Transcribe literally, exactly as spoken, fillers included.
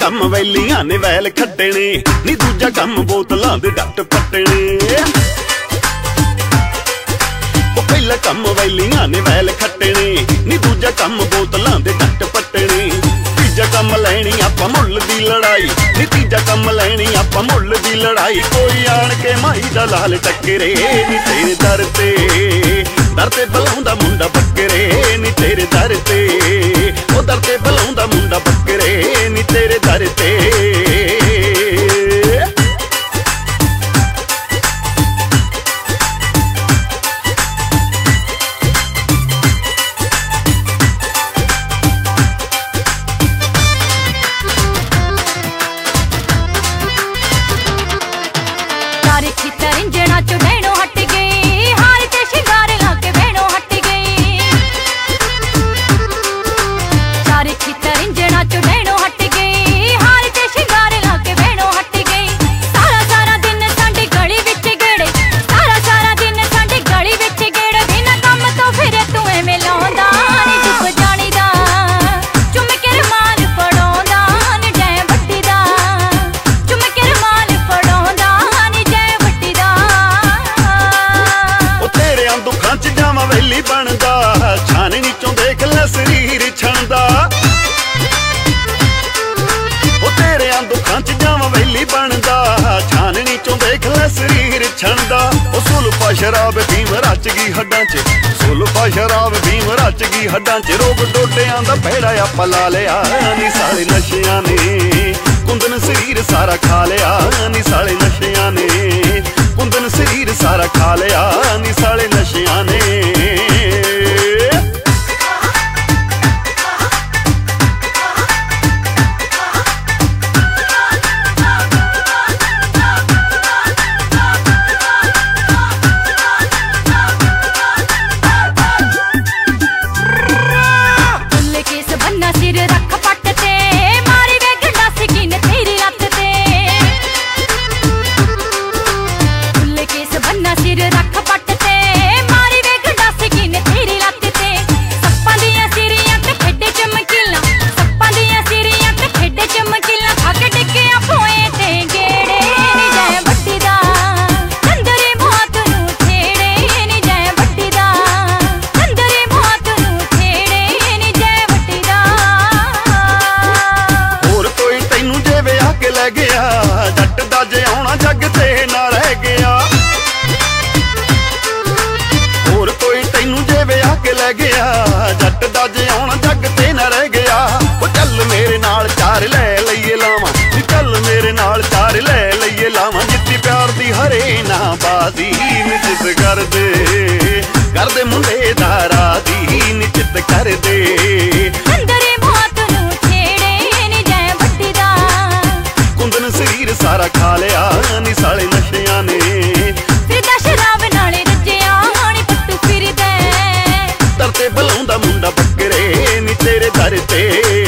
ਕੰਮ ਵੈਲੀਆਂ ਨੇ ਵੈਲ ਖੱਟਣੇ ਨੀ, ਦੂਜਾ ਕੰਮ ਬੋਤਲਾਂ ਦੇ ਡੱਟ ਪੱਟਣੇ। ਉਹ ਪਹਿਲਾ ਕੰਮ ਵੈਲੀਆਂ ਨੇ ਵੈਲ ਖੱਟਣੇ ਨੀ, ਦੂਜਾ ਕੰਮ ਬੋਤਲਾਂ ਦੇ ਡੱਟ ਪੱਟਣੇ। ਤੀਜਾ ਕੰਮ ਲੈਣੀ ਆਪਾਂ ਮੁੱਲ ਦੀ ਲੜਾਈ ਨੀ, ਤੀਜਾ ਕੰਮ ਲੈਣੀ ਆਪਾਂ ਮੁੱਲ ਦੀ ਲੜਾਈ। ਕੋਈ ਆਣ ਕੇ ਮਾਈ ਦਾ ਲਾਲ ਟੱਕਰੇ ਨੀ, ਤੇਰੇ ਦਰ ਤੇ ਦਰ ਤੇ ਬੁਲਾਉਂਦਾ ਮੁੰਡਾ ਬੱਕਰੇ ਨੀ, ਤੇਰੇ ਦਰ ਤੇ ਉਹ ਦਰ ਤੇ ਬੁਲਾਉਂਦਾ ਮੁੰਡਾ ਬੱਕਰੇ ਨੀ, ਤੇਰੇ ਦਰ ਤੇ। ਸਾਰੇ ਖਿੱਤਰ ਇੰਜਣਾ ਚੋਂ ਡੈਣੋਂ ਹਟ ਗਏ, ਹਾਰ ਤੇ ਸ਼ਿੰਗਾਰ ਲਾ ਕੇ ਬਹਿਣੋਂ ਹਟ ਗਏ। ਸਾਰੇ ਖਿੱਤਰ ਇੰਜਣਾ ਚੋਂ ਡੈਣੋਂ ਹਟ ਗਏ, ਹਾਰ ਤੇ ਸ਼ਿੰਗਾਰ ਲਾ ਕੇ ਬਹਿਣੋਂ ਹਟ ਗਏ। ਸਾਰਾ ਸਾਰਾ ਦਿਨ ਸਾਡੀ ਗਲੀ ਵਿੱਚ ਗੇੜੇ, ਸਾਰਾ ਸਾਰਾ ਦਿਨ ਸਾਡੀ ਗਲੀ ਵਿੱਚ ਗੇੜੇ। ਬਿਨਾਂ ਕੰਮ ਤੋਂ ਫਿਰ ਤੂੰ ਐਵੇਂ ਲਾਉਂਦਾ ਨੀ, ਡੁੱਬ ਜਾਣੀ ਦਾ ਚੁੰਮ ਕੇ ਰੁਮਾਲ ਫੜਾਉਂਦਾ ਨੀ, ਜੈ ਵੱਡੀ ਦਾ ਚੁੰਮ ਕੇ ਰੁਮਾਲ ਫੜਾਉਂਦਾ ਨੀ, ਜੈ ਵੱਡੀ ਦਾ। ਉਹ ਤੇਰਿਆਂ ਦੁੱਖਾਂ ਚ ਜਾਵਾਂ ਵੈਲੀ ਬਣਦਾ, ਛਾਨਣੀ ਚੋਂ ਦੇਖ ਲੈ ਸਰੀਰ ਛਣਦਾ। ਉਹ ਤੇਰਿਆਂ ਦੁੱਖਾਂ ਚ ਜਾਵਾਂ ਵੈਲੀ ਬਣਦਾ, ਛਾਨਣੀ ਚੋਂ ਦੇਖ ਲੈ ਸਰੀਰ ਛਣਦਾ। ਉਹ ਸੁਲਫਾ ਸ਼ਰਾਬ ਭੀਮ ਰਚ ਗਈ ਹੱਡਾਂ ਚ, ਸੁਲਫਾ ਸ਼ਰਾਬ ਭੀਮ ਰਚ ਗਈ ਹੱਡਾਂ ਚ। ਰੋਗ ਡੋਡਿਆਂ ਦਾ ਪਹਿੜਾ ਆਪਾਂ ਲਾ ਲਿਆ ਨੀ, ਸਾਲੇ ਨਸ਼ਿਆਂ ਨੇ ਕੁੰਦਨ ਸਰੀਰ ਸਾਰਾ ਖਾ ਲਿਆ ਨੀ, ਸਾਲੇ ਨਸ਼ਿਆਂ ਨੇ ਕੁੰਦਨ ਸਰੀਰ ਸਾਰਾ ਖਾ ਲਿਆ ਨੀ, ਸਾਲੇ ਨਸ਼ਿਆਂ ਨੇ। ਫੁੱਲ ਕੇਸ ਬੰਨਾ ਸਿਰ ਰੱਖ ਪੱਟ ਤੇ, ਮਾਰੀ ਵੇ ਗੰਡਾ ਸਕਿਨ ਤੇਰੀ ਲੱਤ ਤੇ। ਫੁੱਲ ਕੇਸ ਬੰਨਾ ਸਿਰ ਰੱਖ ਪੱਟ ਤੇ, ਮਾਰੀ ਵੇ ਗੰਡਾ ਸਕਿਨ ਤੇਰੀ ਲੱਤ ਤੇ। ਸੱਪਾਂ ਦੀਆਂ ਸਿਰੀਆਂ ਤੇ ਖੇਡੇ ਚਮਕੀਲਾਂ, ਸੱਪਾਂ ਦੀਆਂ ਸਿਰੀਆਂ ਤੇ ਖੇਡੇ ਚਮਕੀਲਾਂ। ਖਾ ਕੇ ਡਿੱਗਿਆ ਭੋਏ ਤੇ ਗੇੜੇ ਨੀ, ਜੈ ਵੱਡੀ ਦਾ ਚੰਦਰੇ ਮੌਤ ਨੂੰ ਛੇੜੇ ਨੀ, ਜੈ ਵੱਡੀ ਦਾ ਚੰਦਰੇ ਮੌਤ ਨੂੰ ਛੇੜੇ ਨੀ, ਜੈ ਵੱਡੀ ਦਾ। ਹੋਰ ਕੋਈ ਤੈਨੂੰ ਜੇ ਵਿਆਹ ਕੇ ਲੈ ਗਿਆ, ਜੱਟ ਦਾ ਜਿਉਣਾ ਜੱਗ ਤੇ ਨਾ ਰਹਿ ਗਿਆ। ਹੋਰ ਕੋਈ ਤੈਨੂੰ ਜੇ ਵਿਆਹ ਕੇ ਲੈ ਗਿਆ, ਜੱਟ ਦਾ ਜਿਉਣਾ ਜੱਗ ਤੇ ਨਾ ਰਹਿ ਗਿਆ। ਉਹ ਚੱਲ ਮੇਰੇ ਨਾਲ ਚਾਰ ਲੈ ਲਈਏ ਲਾਵਾਂ ਨੀ, ਚੱਲ ਮੇਰੇ ਨਾਲ ਚਾਰ ਲੈ ਲਈਏ ਲਾਵਾਂ। ਜਿੱਤੀ ਪਿਆਰ ਦੀ ਹਰੇ ਨਾ ਬਾਜ਼ੀ ਨਿਚਿਤ ਕਰਦੇ ਕਰਦੇ ਮੁੰਡੇ ਦਾ ਰਾਦੀ ਨਿਚਿਤ ਕਰਦੇ। ਚੰਦਰੇ ਮੌਤ ਨੂੰ ਛੇੜੇ ਨੀ, ਜੈ ਵੱਡੀ ਦਾ ਕੁੰਦਨ ਸਰੀਰ ਸਾਰਾ ਖਾ ਲਿਆ ਨੀ, ਸਾਲੇ ਨਸ਼ਿਆਂ ਨੇ। ਫਿਰਦਾ ਸ਼ਰਾਬ ਨਾਲੇ ਰੱਜਿਆ ਨੀ, ਪੁੱਤੂ ਫਿਰਦਾ ਦਰ ਤੇ ਬੁਲਾਉਂਦਾ ਮੁੰਡਾ ਬੱਕਰੇ ਨੀ, ਤੇਰੇ ਦਰ ਤੇ।